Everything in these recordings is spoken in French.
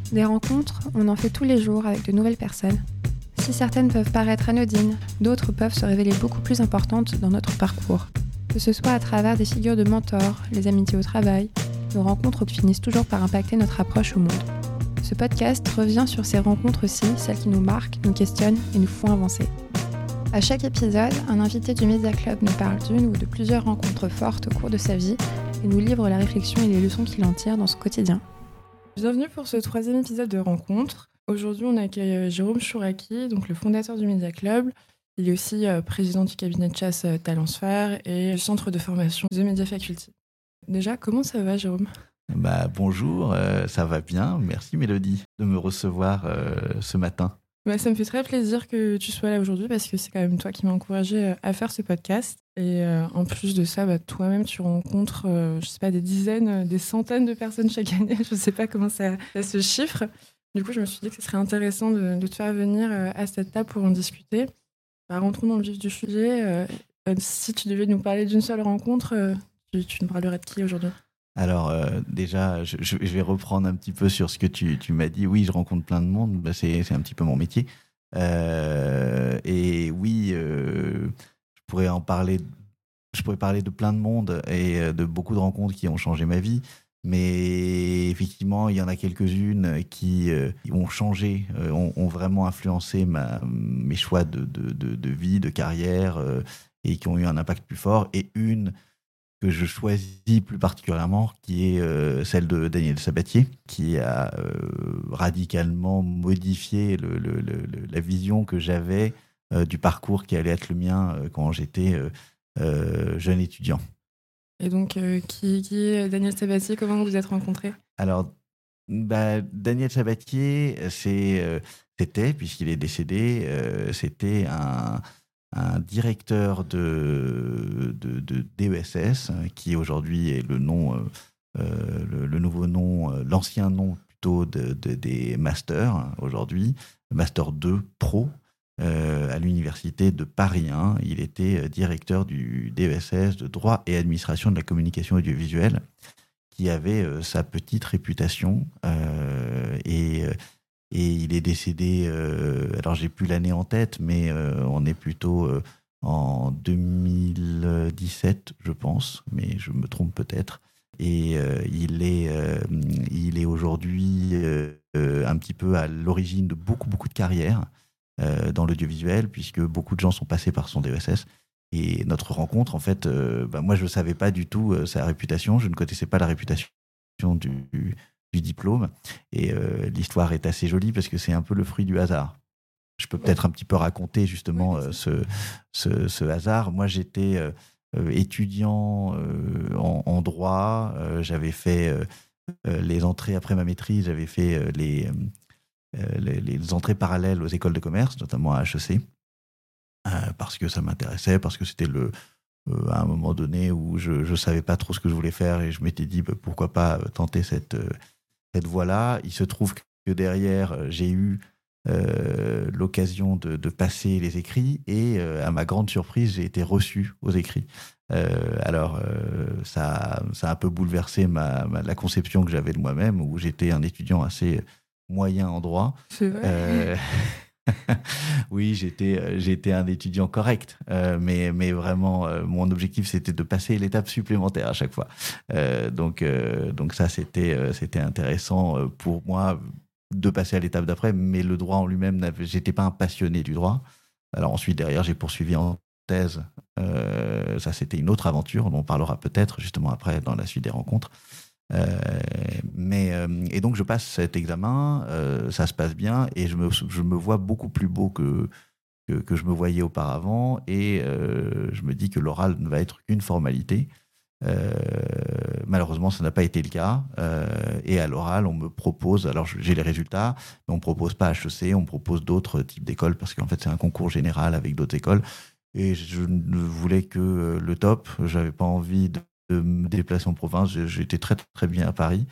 Des rencontres, on en fait tous les jours avec de nouvelles personnes. Si certaines peuvent paraître anodines, d'autres peuvent se révéler beaucoup plus importantes dans notre parcours. Que ce soit à travers des figures de mentors, les amitiés au travail, nos rencontres finissent toujours par impacter notre approche au monde. Ce podcast revient sur ces rencontres aussi, celles qui nous marquent, nous questionnent et nous font avancer. À chaque épisode, un invité du Media Club nous parle d'une ou de plusieurs rencontres fortes au cours de sa vie et nous livre la réflexion et les leçons qu'il en tire dans son quotidien. Bienvenue pour ce 3e épisode de Rencontre. Aujourd'hui, on accueille Jérôme Chouraki, donc le fondateur du Media Club. Il est aussi président du cabinet de chasse Talentsphère et du centre de formation The Media Faculty. Déjà, comment ça va, Jérôme ? Bonjour, ça va bien. Merci Mélodie de me recevoir ce matin. Ça me fait très plaisir que tu sois là aujourd'hui parce que c'est quand même toi qui m'as encouragé à faire ce podcast. Et en plus de ça, toi-même, tu rencontres, des dizaines, des centaines de personnes chaque année. Je ne sais pas comment ça se chiffre. Du coup, je me suis dit que ce serait intéressant de te faire venir à cette table pour en discuter. Rentrons dans le vif du sujet. Si tu devais nous parler d'une seule rencontre, tu nous parlerais de qui aujourd'hui ? Alors déjà, je vais reprendre un petit peu sur ce que tu m'as dit. Oui, je rencontre plein de monde, c'est un petit peu mon métier. Et oui, je pourrais parler de plein de monde et de beaucoup de rencontres qui ont changé ma vie. Mais effectivement, il y en a quelques-unes qui ont changé, ont vraiment influencé mes choix de vie, de carrière, et qui ont eu un impact plus fort. Et une que je choisis plus particulièrement, qui est celle de Daniel Sabatier, qui a radicalement modifié la vision que j'avais du parcours qui allait être le mien quand j'étais jeune étudiant. Et donc, qui est Daniel Sabatier ? Comment vous vous êtes rencontrés ? Alors, Daniel Sabatier, c'était, puisqu'il est décédé, c'était un directeur de DESS, qui aujourd'hui est le nouveau nom, l'ancien nom plutôt des masters, aujourd'hui, Master 2 Pro, à l'université de Paris 1. Il était directeur du DESS de droit et administration de la communication audiovisuelle, qui avait sa petite réputation, et il est décédé, alors j'ai plus l'année en tête, mais on est plutôt en 2017, je pense, mais je me trompe peut-être. Et il est aujourd'hui un petit peu à l'origine de beaucoup de carrières dans l'audiovisuel, puisque beaucoup de gens sont passés par son DESS. Et notre rencontre, en fait, moi je ne savais pas du tout sa réputation, je ne connaissais pas la réputation du diplôme. Et l'histoire est assez jolie parce que c'est un peu le fruit du hasard. Je peux peut-être un petit peu raconter justement ce hasard. Moi, j'étais étudiant en droit. J'avais fait les entrées après ma maîtrise. J'avais fait les entrées parallèles aux écoles de commerce, notamment à HEC, parce que ça m'intéressait, parce que c'était à un moment donné où je ne savais pas trop ce que je voulais faire et je m'étais dit pourquoi pas tenter cette voie-là. Il se trouve que derrière, j'ai eu l'occasion de passer les écrits et à ma grande surprise, j'ai été reçu aux écrits. Ça a un peu bouleversé la conception que j'avais de moi-même, où j'étais un étudiant assez moyen en droit. C'est vrai. Oui, j'étais un étudiant correct, mais vraiment, mon objectif, c'était de passer l'étape supplémentaire à chaque fois. Donc ça, c'était intéressant pour moi de passer à l'étape d'après, mais le droit en lui-même, j'étais pas un passionné du droit. Alors ensuite, derrière, j'ai poursuivi en thèse. Ça, c'était une autre aventure, dont on parlera peut-être justement après dans la suite des rencontres. Et donc je passe cet examen, ça se passe bien et je me vois beaucoup plus beau que je me voyais auparavant, et je me dis que l'oral ne va être qu'une formalité. Malheureusement, ça n'a pas été le cas, et à l'oral, on me propose, alors j'ai les résultats, mais on ne me propose pas HEC, on me propose d'autres types d'écoles, parce qu'en fait c'est un concours général avec d'autres écoles, et je ne voulais que le top. Je n'avais pas envie de me déplacer en province, j'étais très très bien à Paris,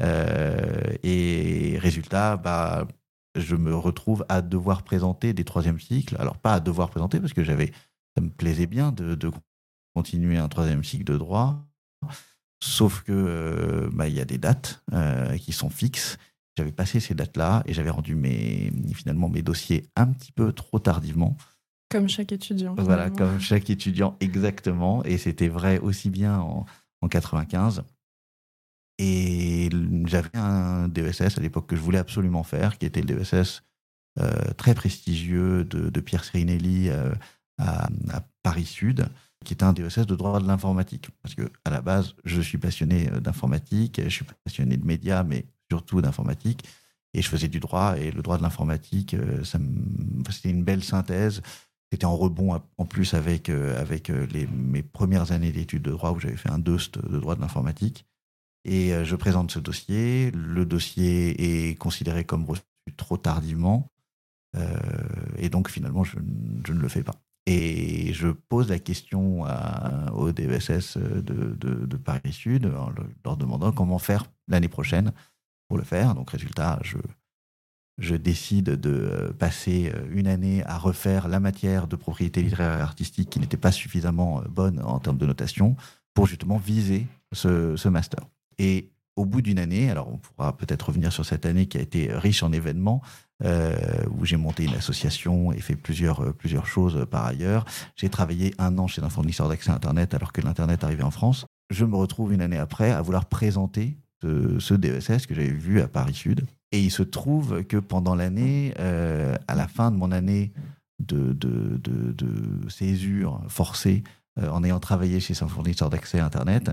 et résultat, je me retrouve à devoir présenter des 3e cycles. Alors pas à devoir présenter, parce que ça me plaisait bien de continuer un 3e cycle de droit, sauf que il y a des dates qui sont fixes. J'avais passé ces dates-là et j'avais rendu finalement mes dossiers un petit peu trop tardivement. Comme chaque étudiant. Voilà, finalement. comme chaque étudiant, exactement. Et c'était vrai aussi bien en 95. Et j'avais un DESS à l'époque que je voulais absolument faire, qui était le DESS très prestigieux de Pierre Sirinelli à Paris Sud, qui était un DESS de droit de l'informatique. Parce qu'à la base, je suis passionné d'informatique, je suis passionné de médias, mais surtout d'informatique. Et je faisais du droit, et le droit de l'informatique, c'était une belle synthèse. C'était en rebond en plus avec mes premières années d'études de droit où j'avais fait un DEUST de droit de l'informatique. Et je présente ce dossier. Le dossier est considéré comme reçu trop tardivement. Et donc finalement, je ne le fais pas. Et je pose la question au DESS de Paris Sud en leur demandant comment faire l'année prochaine pour le faire. Donc résultat, je décide de passer une année à refaire la matière de propriété littéraire et artistique qui n'était pas suffisamment bonne en termes de notation pour justement viser ce master. Et au bout d'une année, alors on pourra peut-être revenir sur cette année qui a été riche en événements, où j'ai monté une association et fait plusieurs choses par ailleurs. J'ai travaillé 1 an chez un fournisseur d'accès Internet alors que l'Internet arrivait en France. Je me retrouve une année après à vouloir présenter ce DESS que j'avais vu à Paris Sud. Et il se trouve que pendant l'année, à la fin de mon année de césure forcée, en ayant travaillé chez un fournisseur d'accès Internet,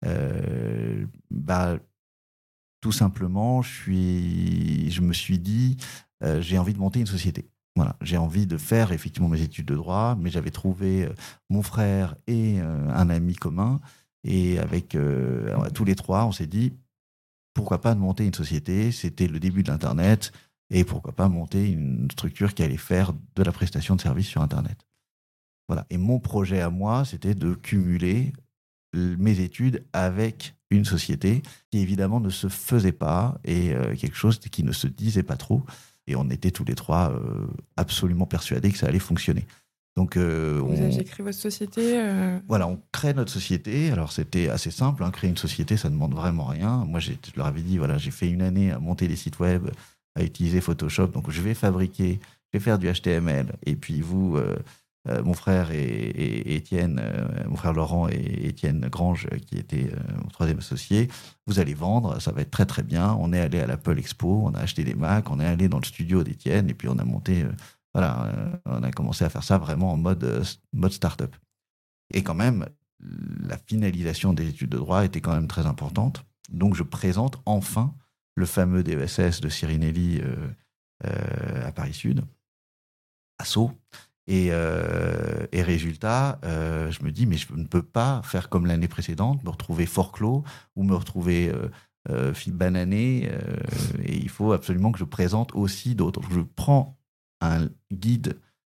tout simplement, je me suis dit, j'ai envie de monter une société. Voilà, j'ai envie de faire effectivement mes études de droit, mais j'avais trouvé mon frère et un ami commun, et avec tous les trois, on s'est dit, pourquoi pas de monter une société? C'était le début de l'Internet, et pourquoi pas monter une structure qui allait faire de la prestation de services sur Internet. Voilà. Et mon projet à moi, c'était de cumuler mes études avec une société qui évidemment ne se faisait pas et quelque chose qui ne se disait pas trop. Et on était tous les trois absolument persuadés que ça allait fonctionner. Donc, vous aviez créé votre société Voilà, on crée notre société. Alors, c'était assez simple. Créer une société, ça ne demande vraiment rien. Moi, je leur avais dit, voilà, j'ai fait une année à monter des sites web, à utiliser Photoshop. Donc, je vais faire du HTML. Et puis, vous, mon frère et Étienne, mon frère Laurent et Étienne Grange, qui était mon troisième associé, vous allez vendre, ça va être très très bien. On est allé à l'Apple Expo, on a acheté des Macs, on est allé dans le studio d'Étienne et puis on a monté, on a commencé à faire ça vraiment en mode start-up. Et quand même, la finalisation des études de droit était quand même très importante. Donc je présente enfin le fameux DESS de Sirinelli à Paris Sud, à Sceaux. Et résultat, je me dis, mais je ne peux pas faire comme l'année précédente, me retrouver forclos ou me retrouver banané. Et il faut absolument que je présente aussi d'autres. Je prends un guide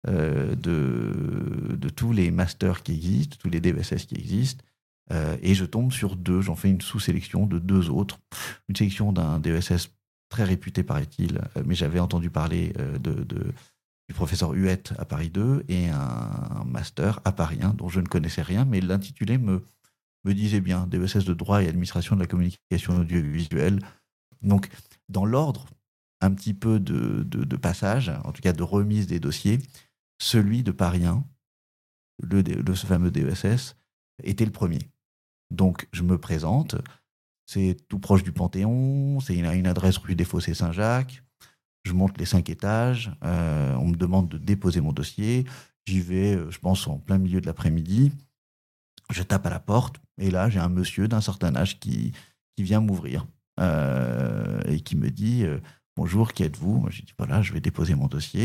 de tous les masters qui existent, tous les DESS qui existent, et je tombe sur 2. J'en fais une sous-sélection de 2 autres. Une sélection d'un DESS très réputé, paraît-il, mais j'avais entendu parler du professeur Huette à Paris 2 et un master à Paris 1 dont je ne connaissais rien, mais l'intitulé me disait bien, DESS de droit et administration de la communication audiovisuelle. Donc, dans l'ordre un petit peu de passage, en tout cas de remise des dossiers, celui de Paris 1, ce fameux DESS, était le premier. Donc, je me présente, c'est tout proche du Panthéon, c'est une adresse rue des Fossés Saint-Jacques. Je monte les 5 étages, on me demande de déposer mon dossier. J'y vais, je pense, en plein milieu de l'après-midi. Je tape à la porte, et là, j'ai un monsieur d'un certain âge qui vient m'ouvrir et qui me dit « Bonjour, qui êtes-vous » Je dis « Voilà, je vais déposer mon dossier. »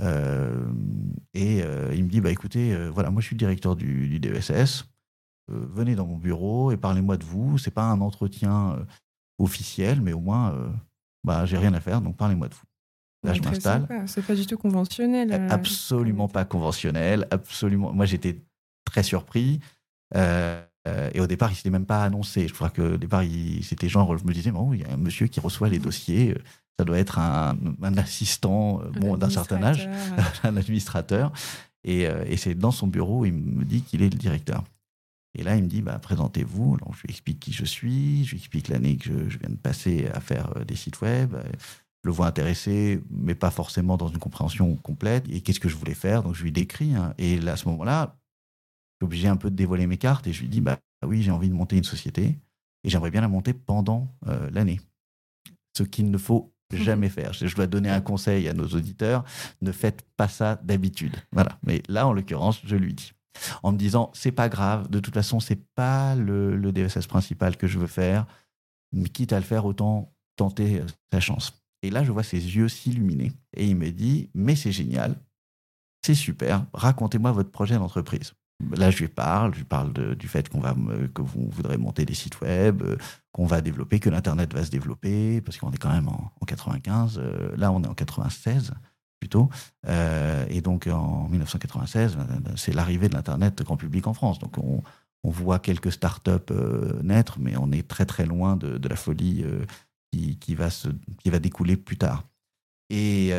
Et il me dit « Écoutez, voilà, moi, je suis le directeur du DESS. Venez dans mon bureau et parlez-moi de vous. C'est pas un entretien officiel, mais au moins, j'ai rien à faire, donc parlez-moi de vous. » Là, je m'installe. C'est pas du tout conventionnel. Absolument pas conventionnel. Absolument. Moi, j'étais très surpris. Et au départ, il ne s'était même pas annoncé. Je crois qu'au départ, c'était genre, je me disais, il y a un monsieur qui reçoit les dossiers. Ça doit être un assistant d'un certain âge, un administrateur. Et c'est dans son bureau, il me dit qu'il est le directeur. Et là, il me dit, présentez-vous. Alors, je lui explique qui je suis, je lui explique l'année que je viens de passer à faire des sites web. Je le vois intéressé, mais pas forcément dans une compréhension complète. Et qu'est-ce que je voulais faire? Donc, je lui décris. Et là, à ce moment-là, je suis obligé un peu de dévoiler mes cartes. Et je lui dis, oui, j'ai envie de monter une société. Et j'aimerais bien la monter pendant l'année. Ce qu'il ne faut jamais faire. Je dois donner un conseil à nos auditeurs. Ne faites pas ça d'habitude. Voilà. Mais là, en l'occurrence, je lui dis. En me disant, c'est pas grave. De toute façon, c'est pas le DSS principal que je veux faire. Mais quitte à le faire, autant tenter sa chance. Et là, je vois ses yeux s'illuminer. Et il me dit, mais c'est génial. C'est super. Racontez-moi votre projet d'entreprise. Là, je lui parle du fait que vous voudrez monter des sites web, qu'on va développer, que l'Internet va se développer, parce qu'on est quand même en 95. Là, on est en 96 plutôt. Et donc, en 1996, c'est l'arrivée de l'Internet grand public en France. Donc, on voit quelques startups naître, mais on est très, très loin de la folie qui va découler plus tard. Et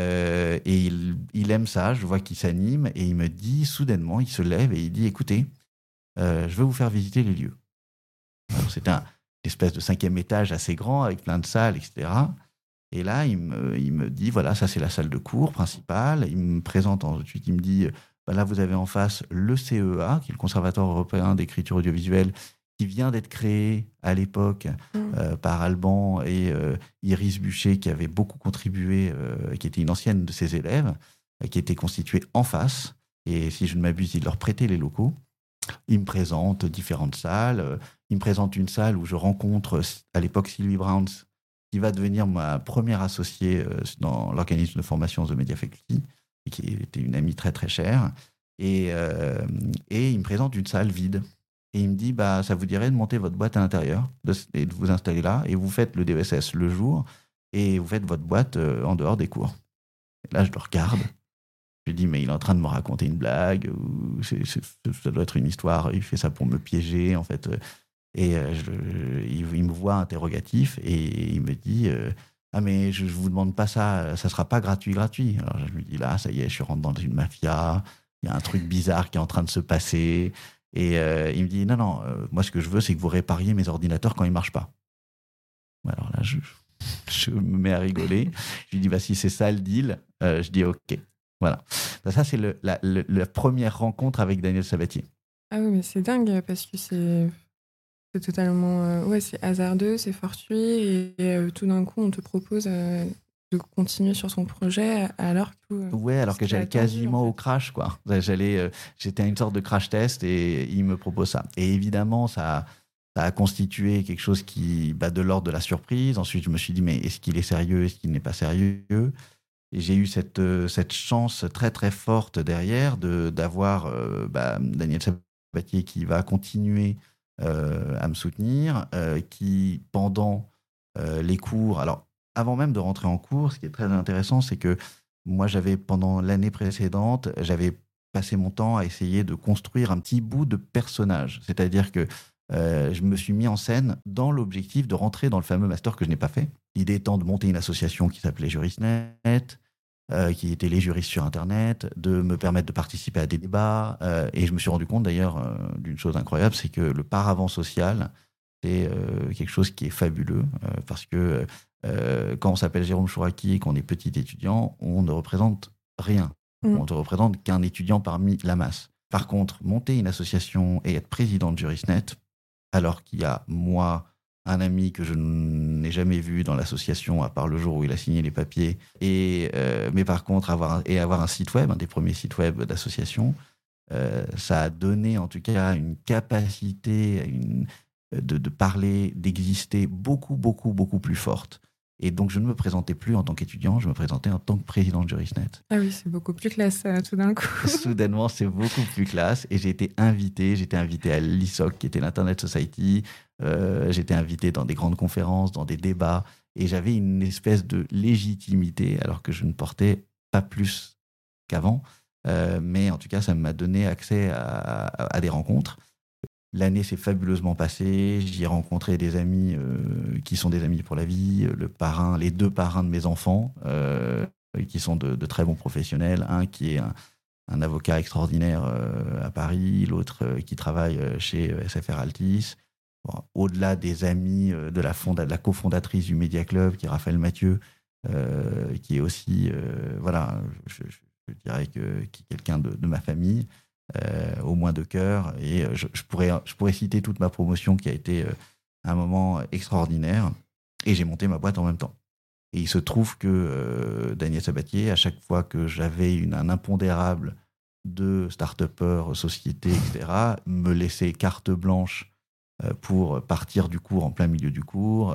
il aime ça, je vois qu'il s'anime, et il me dit, soudainement, il se lève et il dit, écoutez, je veux vous faire visiter les lieux. Alors, c'est une espèce de 5e étage assez grand, avec plein de salles, etc. Et là, il me dit, voilà, ça c'est la salle de cours principale. Il me présente ensuite, il me dit, là vous avez en face le CEA, qui est le Conservatoire européen d'écriture audiovisuelle, qui vient d'être créé à l'époque par Alban et Iris Buchet, qui avait beaucoup contribué, qui était une ancienne de ses élèves, qui était constituée en face. Et si je ne m'abuse, il leur prêtait les locaux. Il me présente différentes salles. Il me présente une salle où je rencontre à l'époque Sylvie Browns, qui va devenir ma première associée dans l'organisme de formation The Media Faculty, et qui était une amie très très chère. Et il me présente une salle vide. Et il me dit, ça vous dirait de monter votre boîte à l'intérieur et de vous installer là, et vous faites le DESS le jour, et vous faites votre boîte en dehors des cours. Et là, je le regarde. Je lui dis, mais il est en train de me raconter une blague, ou ça doit être une histoire, il fait ça pour me piéger, en fait. Et il me voit interrogatif, et il me dit, mais je ne vous demande pas ça, ça ne sera pas gratuit. Alors je lui dis, là, ça y est, je rentre dans une mafia, il y a un truc bizarre qui est en train de se passer. Et il me dit, non, moi ce que je veux, c'est que vous répariez mes ordinateurs quand ils ne marchent pas. Alors là, je me mets à rigoler. Je lui dis, si c'est ça le deal, je dis OK. Voilà. Ça, c'est la première rencontre avec Daniel Sabatier. Ah oui, mais c'est dingue, parce que c'est totalement... c'est hasardeux, c'est fortuit, et tout d'un coup, on te propose de continuer sur son projet, alors que... alors que j'allais quasiment au crash, quoi. J'étais à une sorte de crash test, et il me propose ça. Et évidemment, ça a constitué quelque chose qui, de l'ordre de la surprise. Ensuite, je me suis dit, mais est-ce qu'il est sérieux, est-ce qu'il n'est pas sérieux? Et j'ai eu cette chance très très forte derrière d'avoir Daniel Sabatier qui va continuer à me soutenir, qui pendant les cours, alors avant même de rentrer en cours, ce qui est très intéressant, c'est que moi pendant l'année précédente, j'avais passé mon temps à essayer de construire un petit bout de personnage, c'est-à-dire que je me suis mis en scène dans l'objectif de rentrer dans le fameux master que je n'ai pas fait. L'idée étant de monter une association qui s'appelait Juristnet, qui était les juristes sur Internet, de me permettre de participer à des débats. Et je me suis rendu compte d'ailleurs d'une chose incroyable, c'est que le paravent social, c'est quelque chose qui est fabuleux, parce que quand on s'appelle Jérôme Chouraki et qu'on est petit étudiant, on ne représente rien. On ne représente qu'un étudiant parmi la masse. Par contre, monter une association et être président de Juristnet, alors qu'il y a moi, un ami que je n'ai jamais vu dans l'association, à part le jour où il a signé les papiers, mais par contre avoir un site web, un des premiers sites web d'association, ça a donné en tout cas une capacité de parler, d'exister beaucoup, beaucoup, beaucoup plus forte. Et donc, je ne me présentais plus en tant qu'étudiant, je me présentais en tant que président de Juristnet. Ah oui, c'est beaucoup plus classe, tout d'un coup. Soudainement, c'est beaucoup plus classe. Et j'ai été invité à l'ISOC, qui était l'Internet Society. J'étais invité dans des grandes conférences, dans des débats. Et j'avais une espèce de légitimité, alors que je ne portais pas plus qu'avant. Mais en tout cas, ça m'a donné accès à des rencontres. L'année s'est fabuleusement passée. J'y ai rencontré des amis qui sont des amis pour la vie. Les 2 parrains de mes enfants, qui sont de très bons professionnels. Un qui est un avocat extraordinaire à Paris, l'autre qui travaille chez SFR Altis. Bon, au-delà des amis de la cofondatrice du Media Club, qui est Raphaël Mathieu, qui est aussi, voilà, je dirais qui est quelqu'un de ma famille, au moins de cœur. Et je pourrais citer toute ma promotion qui a été un moment extraordinaire. Et j'ai monté ma boîte en même temps. Et il se trouve que Daniel Sabatier, à chaque fois que j'avais un impondérable de start-upper, société, etc., me laissait carte blanche pour partir du cours en plein milieu du cours,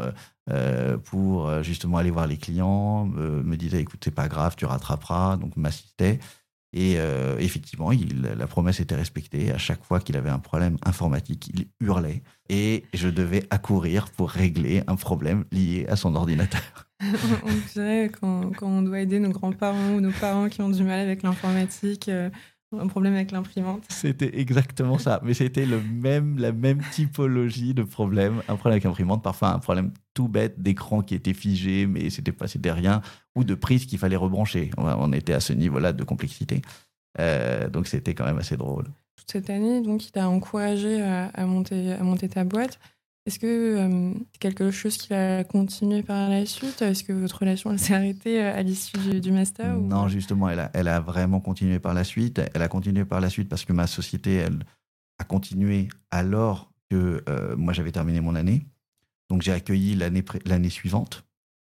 pour justement aller voir les clients, me disait écoute, c'est pas grave, tu rattraperas, donc m'assistait. Et effectivement, la promesse était respectée. À chaque fois qu'il avait un problème informatique, il hurlait et je devais accourir pour régler un problème lié à son ordinateur. On dirait quand on doit aider nos grands-parents ou nos parents qui ont du mal avec l'informatique, un problème avec l'imprimante. C'était exactement ça, mais c'était la même typologie de problème. Un problème avec l'imprimante, parfois un problème tout bête d'écran qui était figé, mais c'était rien, ou de prise qu'il fallait rebrancher. On était à ce niveau-là de complexité. Donc c'était quand même assez drôle. Toute cette année, donc, il t'a encouragé à monter ta boîte. Est-ce que c'est quelque chose qui va continuer par la suite ? Est-ce que votre relation elle s'est arrêtée à l'issue du master ? Non, justement, elle a vraiment continué par la suite. Elle a continué par la suite parce que ma société, elle a continué alors que moi, j'avais terminé mon année. Donc, j'ai accueilli l'année suivante,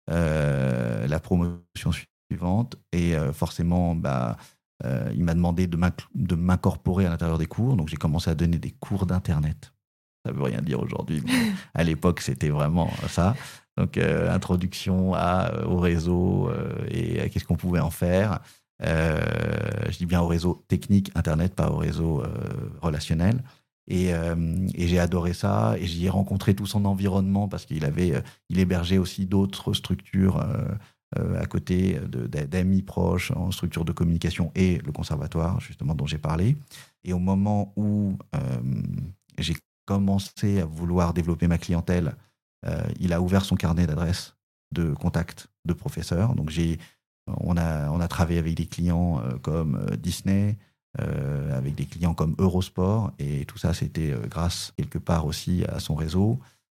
la promotion suivante. Et forcément, il m'a demandé de m'incorporer à l'intérieur des cours. Donc, j'ai commencé à donner des cours d'Internet. Ça ne veut rien dire aujourd'hui, mais à l'époque, c'était vraiment ça. Donc, introduction au réseau et à qu'est-ce qu'on pouvait en faire. Je dis bien au réseau technique, Internet, pas au réseau relationnel. Et j'ai adoré ça. Et j'y ai rencontré tout son environnement parce qu'il hébergeait aussi d'autres structures à côté d'amis proches en structure de communication et le conservatoire, justement, dont j'ai parlé. Et au moment où j'ai commencé à vouloir développer ma clientèle, il a ouvert son carnet d'adresses de contacts de professeurs. Donc on a travaillé avec des clients comme Disney, avec des clients comme Eurosport, et tout ça c'était grâce quelque part aussi à son réseau.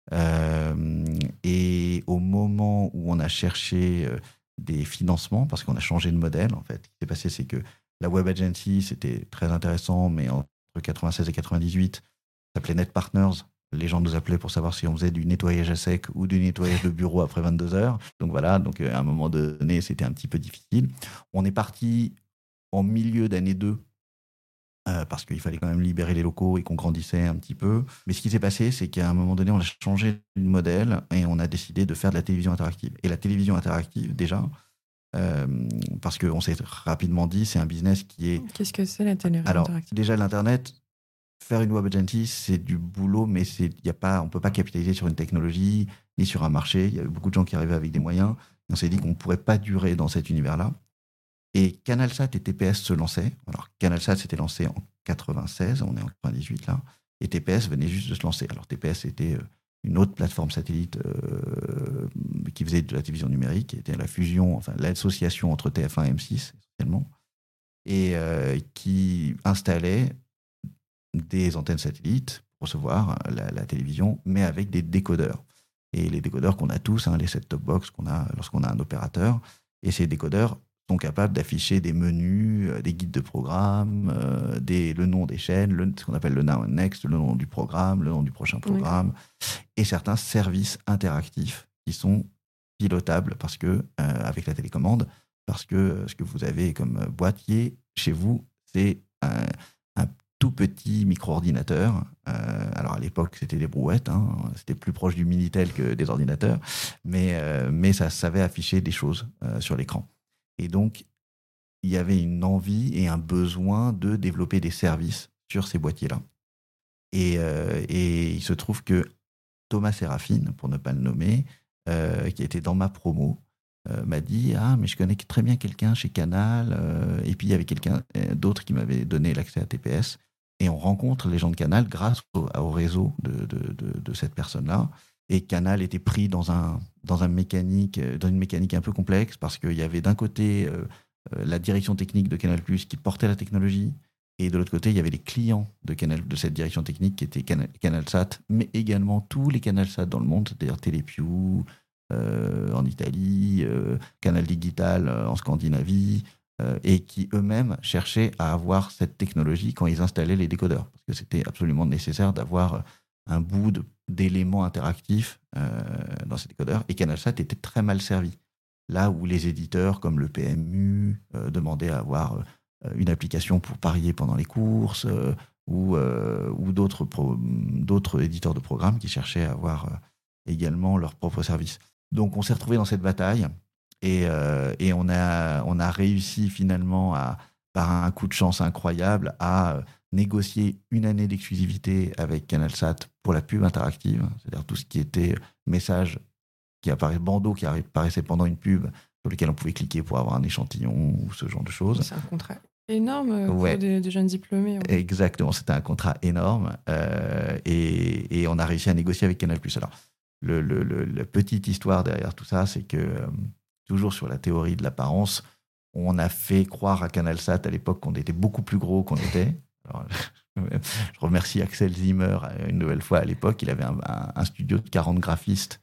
Et au moment où on a cherché des financements, parce qu'on a changé de modèle, en fait, ce qui s'est passé, c'est que la Web Agency, c'était très intéressant, mais entre 96 et 98, ça s'appelait Net Partners. Les gens nous appelaient pour savoir si on faisait du nettoyage à sec ou du nettoyage de bureau après 22 heures. Donc voilà, à un moment donné, c'était un petit peu difficile. On est parti en milieu d'année 2, parce qu'il fallait quand même libérer les locaux et qu'on grandissait un petit peu. Mais ce qui s'est passé, c'est qu'à un moment donné, on a changé de modèle et on a décidé de faire de la télévision interactive. Et la télévision interactive, déjà, parce qu'on s'est rapidement dit, c'est un business qui est... Qu'est-ce que c'est la télévision interactive ? Alors, déjà, l'Internet... Faire une web agency, c'est du boulot, mais on ne peut pas capitaliser sur une technologie ni sur un marché. Il y avait beaucoup de gens qui arrivaient avec des moyens. Et on s'est dit qu'on ne pourrait pas durer dans cet univers-là. Et CanalSat et TPS se lançaient. Alors, CanalSat s'était lancé en 96, on est en 98 là. Et TPS venait juste de se lancer. Alors, TPS, c'était une autre plateforme satellite qui faisait de la télévision numérique, qui était la fusion, enfin, l'association entre TF1 et M6, essentiellement, et qui installait des antennes satellites pour recevoir la télévision, mais avec des décodeurs. Et les décodeurs qu'on a tous, les set-top box qu'on a lorsqu'on a un opérateur, et ces décodeurs sont capables d'afficher des menus, des guides de programme, le nom des chaînes, ce qu'on appelle le now and next, le nom du programme, le nom du prochain programme, et certains services interactifs qui sont pilotables parce que, avec la télécommande, parce que ce que vous avez comme boîtier chez vous, c'est un tout petit micro-ordinateur. Alors à l'époque, c'était des brouettes, c'était plus proche du Minitel que des ordinateurs, mais ça savait afficher des choses sur l'écran. Et donc, il y avait une envie et un besoin de développer des services sur ces boîtiers-là. Et il se trouve que Thomas Sérafine, pour ne pas le nommer, qui était dans ma promo, m'a dit « Ah, mais je connais très bien quelqu'un chez Canal. » Et puis, il y avait quelqu'un d'autre qui m'avait donné l'accès à TPS. Et on rencontre les gens de Canal grâce au réseau de cette personne-là. Et Canal était pris dans une mécanique un peu complexe parce qu'il y avait d'un côté la direction technique de Canal+, qui portait la technologie. Et de l'autre côté, il y avait les clients de cette direction technique qui étaient Canalsat, mais également tous les Canalsat dans le monde, c'est-à-dire Telepiù en Italie, Canal Digital en Scandinavie, et qui eux-mêmes cherchaient à avoir cette technologie quand ils installaient les décodeurs, parce que c'était absolument nécessaire d'avoir un bout d'éléments interactifs dans ces décodeurs, et Canalsat était très mal servi. Là où les éditeurs comme le PMU demandaient à avoir une application pour parier pendant les courses, ou d'autres éditeurs de programmes qui cherchaient à avoir également leur propre service. Donc on s'est retrouvé dans cette bataille, et on a réussi finalement, par un coup de chance incroyable, à négocier une année d'exclusivité avec Canalsat pour la pub interactive, c'est-à-dire tout ce qui était message qui apparaît, bandeau qui apparaissait pendant une pub, sur lequel on pouvait cliquer pour avoir un échantillon ou ce genre de choses. C'est un contrat énorme pour des jeunes diplômés. Ouais. Exactement, c'était un contrat énorme, et on a réussi à négocier avec Canal+. Alors, la petite histoire derrière tout ça, c'est que, toujours sur la théorie de l'apparence, on a fait croire à Canalsat à l'époque qu'on était beaucoup plus gros qu'on était. Alors, je remercie Axel Zimmer une nouvelle fois. À l'époque, il avait un studio de 40 graphistes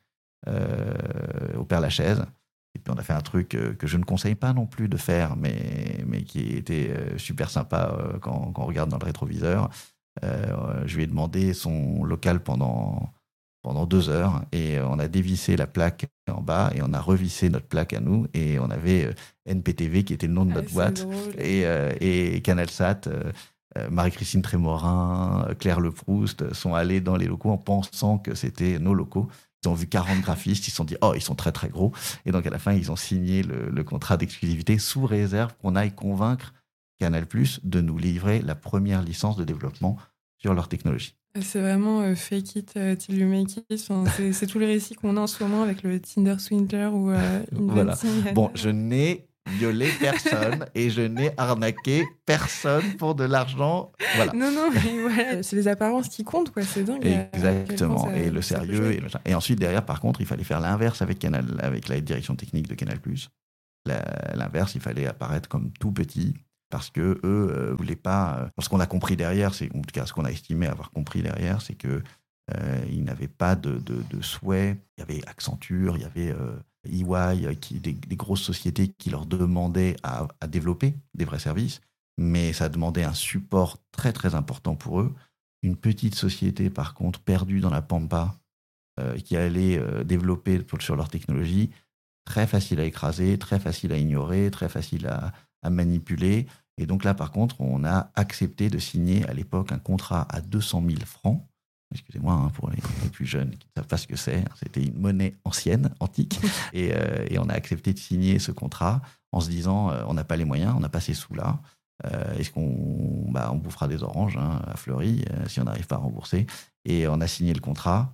au Père-Lachaise. Et puis on a fait un truc que je ne conseille pas non plus de faire, mais qui était super sympa quand on regarde dans le rétroviseur. Je lui ai demandé son local pendant 2 heures, et on a dévissé la plaque en bas et on a revissé notre plaque à nous, et on avait NPTV qui était le nom de notre boîte, et Canalsat, Marie-Christine Trémorin, Claire Leproust sont allés dans les locaux en pensant que c'était nos locaux. Ils ont vu 40 graphistes, ils se sont dit « Oh, ils sont très très gros ». Et donc à la fin, ils ont signé le contrat d'exclusivité sous réserve qu'on aille convaincre Canal+ de nous livrer la première licence de développement sur leur technologie. C'est vraiment fake it till you make it. Enfin, c'est tout le récit qu'on a en ce moment avec le Tinder Swindler ou Inventing. Voilà. Bon, je n'ai violé personne et je n'ai arnaqué personne pour de l'argent. Voilà. Non, mais voilà, c'est les apparences qui comptent, quoi. C'est dingue. Exactement. Et le sérieux. Et ensuite, derrière, par contre, il fallait faire l'inverse avec la direction technique de Canal+. L'inverse, il fallait apparaître comme tout petit, parce que eux voulaient pas. Ce qu'on a compris derrière, en tout cas ce qu'on a estimé avoir compris derrière, c'est que ils n'avaient pas de souhait. Il y avait Accenture, il y avait EY, des grosses sociétés qui leur demandaient à développer des vrais services, mais ça demandait un support très très important pour eux. Une petite société, par contre, perdue dans la pampa, qui allait développer sur leur technologie, très facile à écraser, très facile à ignorer, très facile à manipuler. Et donc là, par contre, on a accepté de signer à l'époque un contrat à 200 000 francs. Excusez-moi, pour les plus jeunes qui ne savent pas ce que c'est. C'était une monnaie ancienne, antique. Et on a accepté de signer ce contrat en se disant, on n'a pas les moyens, on n'a pas ces sous-là. Est-ce qu'on on bouffera des oranges à Fleury si on n'arrive pas à rembourser. Et on a signé le contrat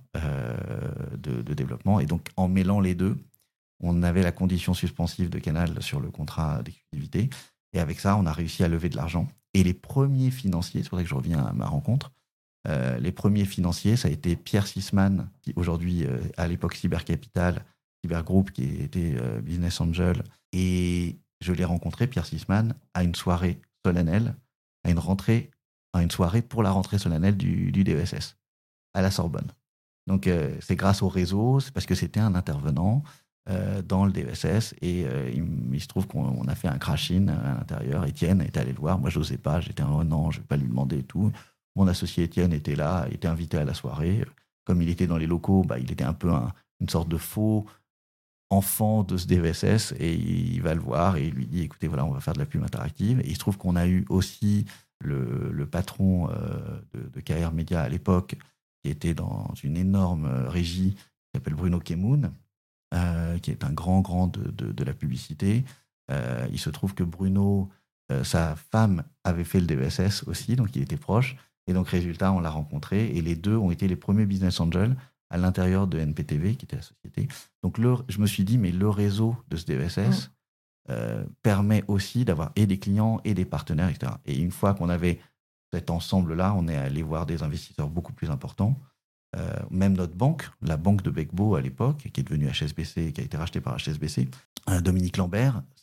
de développement. Et donc, en mêlant les deux, on avait la condition suspensive de Canal sur le contrat d'exclusivité. Et avec ça, on a réussi à lever de l'argent. Et les premiers financiers, c'est pour ça que je reviens à ma rencontre, les premiers financiers, ça a été Pierre Sisman, qui aujourd'hui, à l'époque Cybercapital, Cybergroup, qui était Business Angel. Et je l'ai rencontré, Pierre Sisman, à une soirée solennelle, à une soirée pour la rentrée solennelle du DESS, à la Sorbonne. Donc, c'est grâce au réseau, c'est parce que c'était un intervenant dans le DESS, et il se trouve qu'on a fait un crash-in à l'intérieur. Étienne était allé le voir, moi je n'osais pas, j'étais non, je ne vais pas lui demander et tout. Mon associé Étienne était là, il était invité à la soirée. Comme il était dans les locaux, il était un peu une sorte de faux enfant de ce DESS, et il va le voir et il lui dit, écoutez, voilà, on va faire de la pub interactive. Et il se trouve qu'on a eu aussi le patron de KR Media à l'époque, qui était dans une énorme régie, qui s'appelle Bruno Kemoun, qui est un grand de la publicité. Il se trouve que Bruno, sa femme avait fait le DESS aussi, donc il était proche. Et donc, résultat, on l'a rencontré, et les deux ont été les premiers business angels à l'intérieur de NPTV, qui était la société. Donc, je me suis dit, mais le réseau de ce DESS permet aussi d'avoir et des clients et des partenaires, etc. Et une fois qu'on avait cet ensemble-là, on est allé voir des investisseurs beaucoup plus importants. Même notre banque, la banque de Becbo à l'époque, qui est devenue HSBC, qui a été rachetée par HSBC, Dominique Lambert,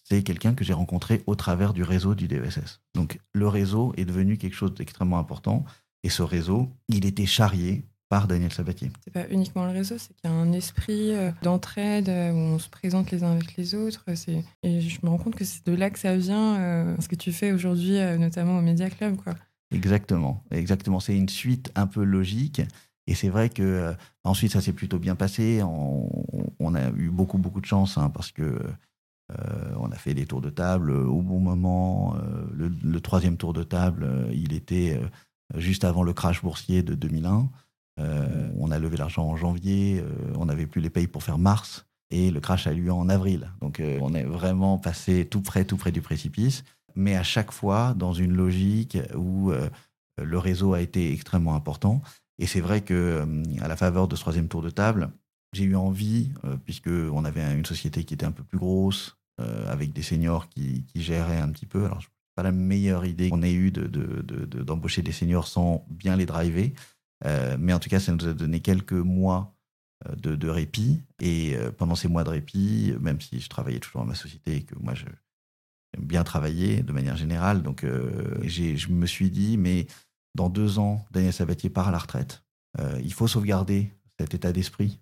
c'est quelqu'un que j'ai rencontré au travers du réseau du DESS. Donc le réseau est devenu quelque chose d'extrêmement important. Et ce réseau, il était charrié par Daniel Sabatier. C'est pas uniquement le réseau, c'est qu'il y a un esprit d'entraide où on se présente les uns avec les autres. Et je me rends compte que c'est de là que ça vient, ce que tu fais aujourd'hui, notamment au Media Club, quoi. Exactement. C'est une suite un peu logique. Et c'est vrai que ensuite, ça s'est plutôt bien passé. On a eu beaucoup de chance parce que on a fait des tours de table au bon moment. Le troisième tour de table, il était juste avant le crash boursier de 2001. On a levé l'argent en janvier, on n'avait plus les payes pour faire mars, et le crash a eu lieu en avril. Donc on est vraiment passé tout près du précipice, mais à chaque fois dans une logique où le réseau a été extrêmement important. Et c'est vrai que à la faveur de ce troisième tour de table, j'ai eu envie, puisqu'on avait une société qui était un peu plus grosse, avec des seniors qui géraient un petit peu. Alors, c'est pas la meilleure idée qu'on ait eue d'embaucher des seniors sans bien les driver. Mais en tout cas, ça nous a donné quelques mois de répit. Et pendant ces mois de répit, même si je travaillais toujours dans ma société et que moi, j'aime bien travailler de manière générale, donc je me suis dit, mais dans 2 ans, Daniel Sabatier part à la retraite. Il faut sauvegarder cet état d'esprit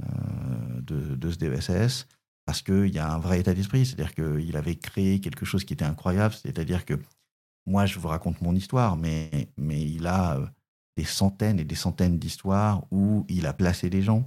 de ce DESS, parce qu'il y a un vrai état d'esprit. C'est-à-dire qu'il avait créé quelque chose qui était incroyable. C'est-à-dire que moi, je vous raconte mon histoire, mais il a des centaines et des centaines d'histoires où il a placé des gens,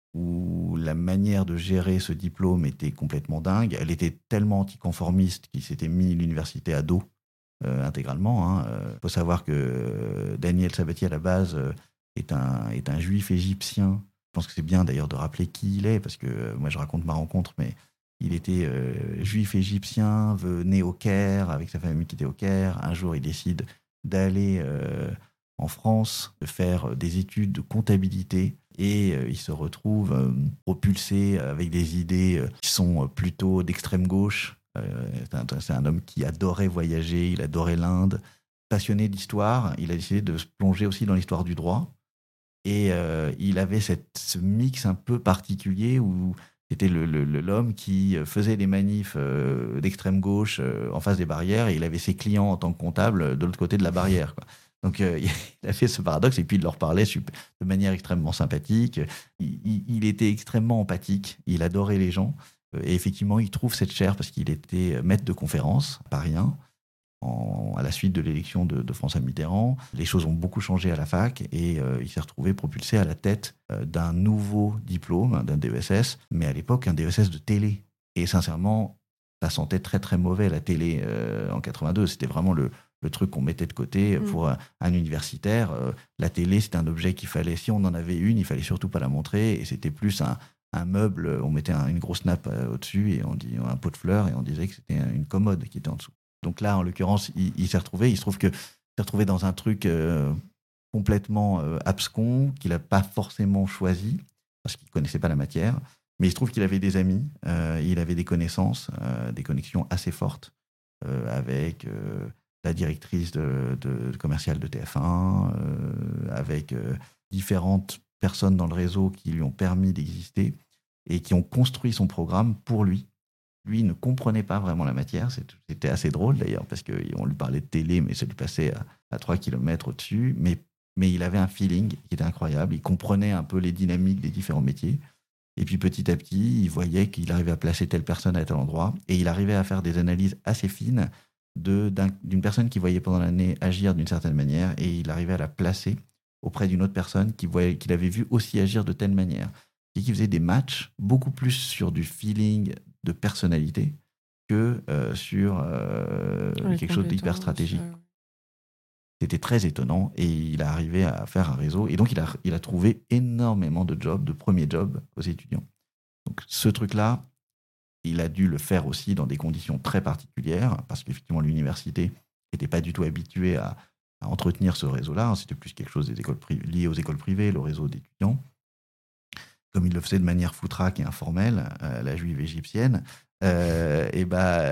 où la manière de gérer ce diplôme était complètement dingue. Elle était tellement anticonformiste qu'il s'était mis l'université à dos intégralement. Faut savoir que Daniel Sabatier, à la base, est un juif égyptien. Je pense que c'est bien d'ailleurs de rappeler qui il est, parce que moi je raconte ma rencontre, mais il était juif égyptien, né au Caire, avec sa famille qui était au Caire. Un jour, il décide d'aller en France, de faire des études de comptabilité, et il se retrouve propulsé avec des idées qui sont plutôt d'extrême gauche. C'est un homme qui adorait voyager, il adorait l'Inde. Passionné d'histoire, il a décidé de se plonger aussi dans l'histoire du droit. Et il avait ce mix un peu particulier où c'était l'homme qui faisait des manifs d'extrême gauche en face des barrières, et il avait ses clients en tant que comptable de l'autre côté de la barrière, quoi. Donc il a fait ce paradoxe, et puis il leur parlait de manière extrêmement sympathique. Il était extrêmement empathique, il adorait les gens. Et effectivement, il trouve cette chaire parce qu'il était maître de conférence, parisien, à la suite de l'élection de François Mitterrand. Les choses ont beaucoup changé à la fac, et il s'est retrouvé propulsé à la tête d'un nouveau diplôme, d'un DESS, mais à l'époque un DESS de télé. Et sincèrement, ça sentait très très mauvais, la télé en 82. C'était vraiment le truc qu'on mettait de côté pour un universitaire. La télé, c'était un objet qu'il fallait, si on en avait une, il fallait surtout pas la montrer, et c'était plus un meuble, on mettait une grosse nappe au-dessus, et un pot de fleurs, et on disait que c'était une commode qui était en dessous. Donc là, en l'occurrence, il s'est retrouvé. Il se trouve qu'il s'est retrouvé dans un truc complètement abscon, qu'il n'a pas forcément choisi, parce qu'il ne connaissait pas la matière. Mais il se trouve qu'il avait des amis, il avait des connaissances, des connexions assez fortes avec la directrice de commerciale de TF1, avec différentes personnes dans le réseau qui lui ont permis d'exister et qui ont construit son programme pour lui. Lui ne comprenait pas vraiment la matière. C'était assez drôle d'ailleurs, parce qu'on lui parlait de télé, mais ça lui passait à 3 km au-dessus. Mais il avait un feeling qui était incroyable. Il comprenait un peu les dynamiques des différents métiers. Et puis petit à petit, il voyait qu'il arrivait à placer telle personne à tel endroit. Et il arrivait à faire des analyses assez fines d'une personne qu'il voyait pendant l'année agir d'une certaine manière. Et il arrivait à la placer auprès d'une autre personne qu'il avait vu aussi agir de telle manière. Et qui faisait des matchs beaucoup plus sur du feeling de personnalité que sur quelque chose d'hyper stratégique. C'était très étonnant, et il a arrivé à faire un réseau, et donc il a trouvé énormément de jobs, de premiers jobs aux étudiants. Donc ce truc-là, il a dû le faire aussi dans des conditions très particulières, parce qu'effectivement l'université n'était pas du tout habituée à entretenir ce réseau-là. C'était plus quelque chose lié aux écoles privées, le réseau d'étudiants. Comme il le faisait de manière foutraque et informelle, la juive égyptienne, il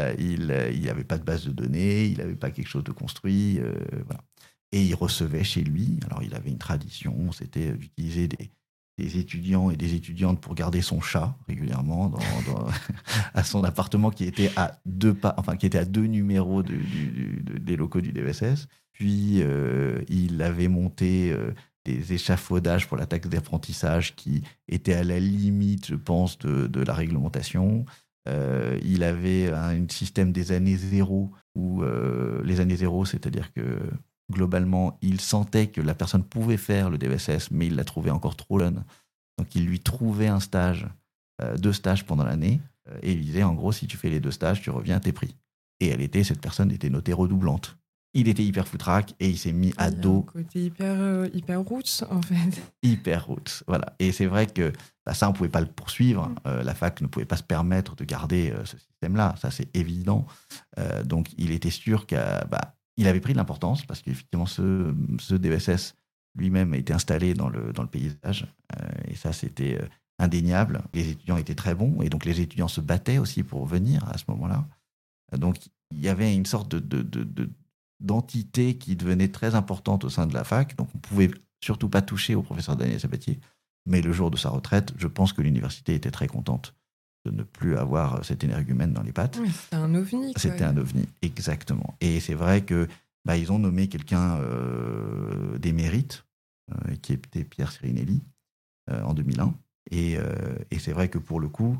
n'y avait pas de base de données, il n'avait pas quelque chose de construit. Voilà. Et il recevait chez lui, alors il avait une tradition, c'était d'utiliser des étudiants et des étudiantes pour garder son chat régulièrement à son appartement qui était à 2 pas, enfin qui était à 2 numéros des locaux du DESS. Puis il avait monté des échafaudages pour la taxe d'apprentissage qui étaient à la limite, je pense, de la réglementation. Il avait un système des années zéro où les années zéro, c'est-à-dire que globalement, il sentait que la personne pouvait faire le DESS, mais il la trouvait encore trop jeune. Donc, il lui trouvait un stage, 2 stages pendant l'année, et il disait, en gros, si tu fais les 2 stages, tu reviens, t'es pris. Et cette personne était notée redoublante. Il était hyper foutraque et il s'est mis à dos. Côté hyper roots, en fait. Hyper roots, voilà. Et c'est vrai que ça, on ne pouvait pas le poursuivre. La fac ne pouvait pas se permettre de garder ce système-là. Ça, c'est évident. Donc, il était sûr qu'il avait pris de l'importance parce qu'effectivement, ce DESS lui-même a été installé dans le paysage. Et ça, c'était indéniable. Les étudiants étaient très bons. Et donc, les étudiants se battaient aussi pour venir à ce moment-là. Donc, il y avait une sorte d'entité qui devenait très importante au sein de la fac. Donc, on ne pouvait surtout pas toucher au professeur Daniel Sabatier. Mais le jour de sa retraite, je pense que l'université était très contente de ne plus avoir cet énergumène dans les pattes. Oui, c'était un ovni. C'était un ovni, exactement. Et c'est vrai que ils ont nommé quelqu'un d'émérite, qui était Pierre Sirinelli, en 2001. Et c'est vrai que pour le coup,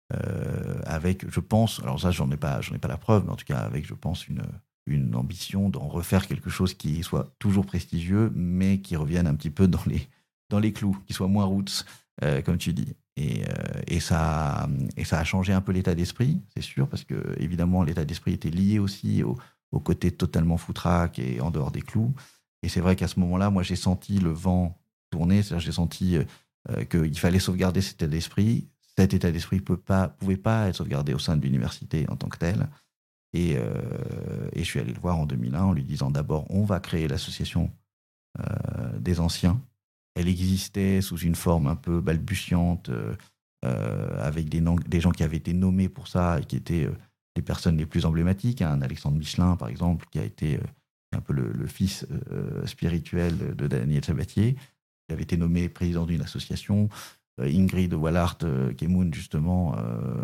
avec, je pense, alors ça, j'en ai pas la preuve, mais en tout cas, avec, je pense, une ambition d'en refaire quelque chose qui soit toujours prestigieux, mais qui revienne un petit peu dans les clous, qui soit moins roots, comme tu dis. Et ça a changé un peu l'état d'esprit, c'est sûr, parce que évidemment l'état d'esprit était lié aussi au côté totalement foutraque et en dehors des clous. Et c'est vrai qu'à ce moment-là, moi j'ai senti le vent tourner, c'est-à-dire j'ai senti qu'il fallait sauvegarder cet état d'esprit. Cet état d'esprit pouvait pas être sauvegardé au sein de l'université en tant que tel. Et je suis allé le voir en 2001 en lui disant d'abord, on va créer l'association des anciens. Elle existait sous une forme un peu balbutiante, avec des gens qui avaient été nommés pour ça et qui étaient les personnes les plus emblématiques. Un Alexandre Michelin, par exemple, qui a été un peu le fils spirituel de Daniel Sabatier, qui avait été nommé président d'une association. Ingrid Wallart Kemoun, justement,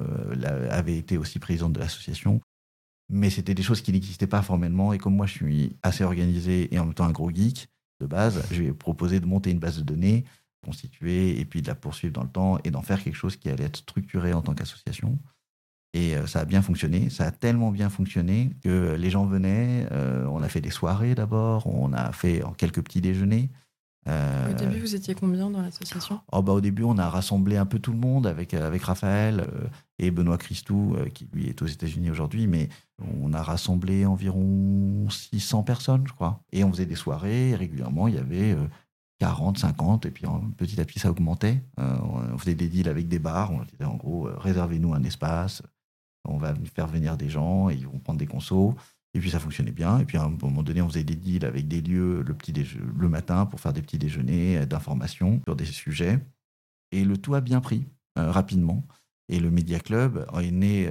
avait été aussi présidente de l'association. Mais c'était des choses qui n'existaient pas formellement. Et comme moi, je suis assez organisé et en même temps un gros geek de base, je lui ai proposé de monter une base de données constituée et puis de la poursuivre dans le temps et d'en faire quelque chose qui allait être structuré en tant qu'association. Et ça a bien fonctionné. Ça a tellement bien fonctionné que les gens venaient. On a fait des soirées d'abord. On a fait quelques petits déjeuners. Au début, vous étiez combien dans l'association ? Au début, on a rassemblé un peu tout le monde avec Raphaël et Benoît Christou, qui lui est aux États-Unis aujourd'hui, mais on a rassemblé environ 600 personnes, je crois. Et on faisait des soirées, et régulièrement, il y avait 40, 50, et puis petit à petit, ça augmentait. On faisait des deals avec des bars, on disait en gros, réservez-nous un espace, on va faire venir des gens, et ils vont prendre des consos. Et puis ça fonctionnait bien. Et puis à un moment donné, on faisait des deals avec des lieux le matin pour faire des petits déjeuners d'information sur des sujets. Et le tout a bien pris rapidement. Et le Media Club est né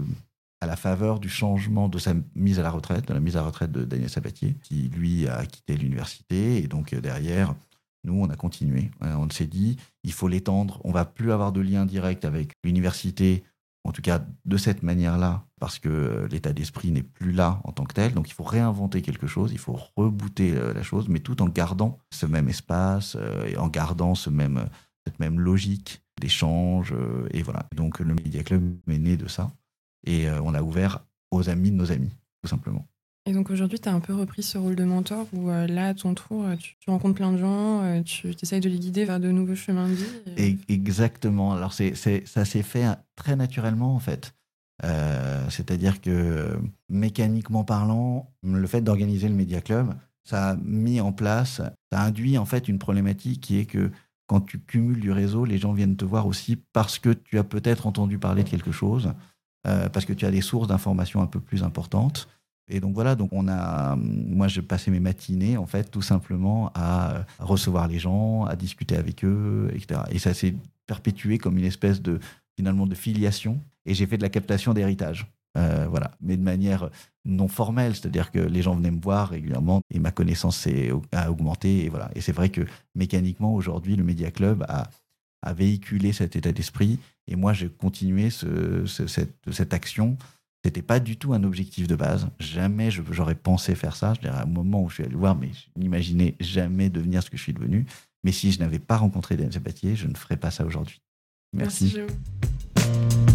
à la faveur du changement de sa mise à la retraite, de la mise à la retraite de Daniel Sabatier, qui lui a quitté l'université. Et donc derrière, nous, on a continué. On s'est dit, il faut l'étendre. On ne va plus avoir de lien direct avec l'université, en tout cas de cette manière-là, parce que l'état d'esprit n'est plus là en tant que tel. Donc il faut réinventer quelque chose, il faut rebooter la chose, mais tout en gardant ce même espace, et en gardant cette même logique d'échange. Et voilà. Donc le Media Club est né de ça. Et on l'a ouvert aux amis de nos amis, tout simplement. Et donc aujourd'hui, tu as un peu repris ce rôle de mentor où là, à ton tour, tu rencontres plein de gens, tu essayes de les guider vers de nouveaux chemins de vie. Exactement. Alors ça s'est fait très naturellement en fait. C'est-à-dire que mécaniquement parlant, le fait d'organiser le Media Club, ça a mis en place, ça induit en fait une problématique qui est que quand tu cumules du réseau, les gens viennent te voir aussi parce que tu as peut-être entendu parler de quelque chose, parce que tu as des sources d'informations un peu plus importantes. Et donc voilà, moi je passais mes matinées en fait tout simplement à recevoir les gens, à discuter avec eux, etc. Et ça s'est perpétué comme une espèce de filiation. Et j'ai fait de la captation d'héritage, voilà, mais de manière non formelle, c'est-à-dire que les gens venaient me voir régulièrement et ma connaissance a augmenté. Et voilà. Et c'est vrai que mécaniquement aujourd'hui, le Media Club a à véhiculer cet état d'esprit. Et moi, j'ai continué cette action. C'était pas du tout un objectif de base. Jamais j'aurais pensé faire ça. Je dirais, au moment où je suis allé le voir, mais je n'imaginais jamais devenir ce que je suis devenu. Mais si je n'avais pas rencontré Daniel Sabatier, je ne ferais pas ça aujourd'hui. Merci. Merci Géo.